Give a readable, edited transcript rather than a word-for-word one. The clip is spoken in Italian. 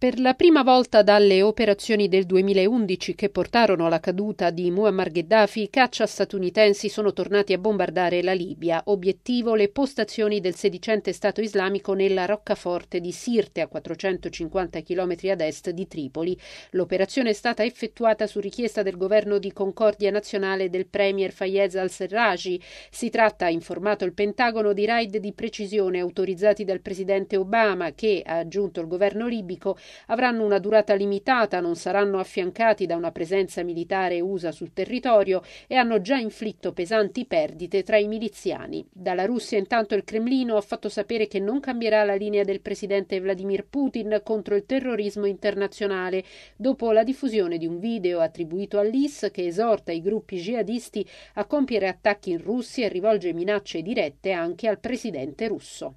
Per la prima volta dalle operazioni del 2011 che portarono alla caduta di Muammar Gheddafi, i caccia statunitensi sono tornati a bombardare la Libia. Obiettivo le postazioni del sedicente Stato islamico nella roccaforte di Sirte, a 450 km ad est di Tripoli. L'operazione è stata effettuata su richiesta del governo di concordia nazionale del premier Fayez al-Serraj. Si tratta, ha informato il Pentagono, di raid di precisione autorizzati dal presidente Obama che, ha aggiunto il governo libico, avranno una durata limitata, non saranno affiancati da una presenza militare USA sul territorio e hanno già inflitto pesanti perdite tra i miliziani. Dalla Russia, intanto, il Cremlino ha fatto sapere che non cambierà la linea del presidente Vladimir Putin contro il terrorismo internazionale, dopo la diffusione di un video attribuito all'IS che esorta i gruppi jihadisti a compiere attacchi in Russia e rivolge minacce dirette anche al presidente russo.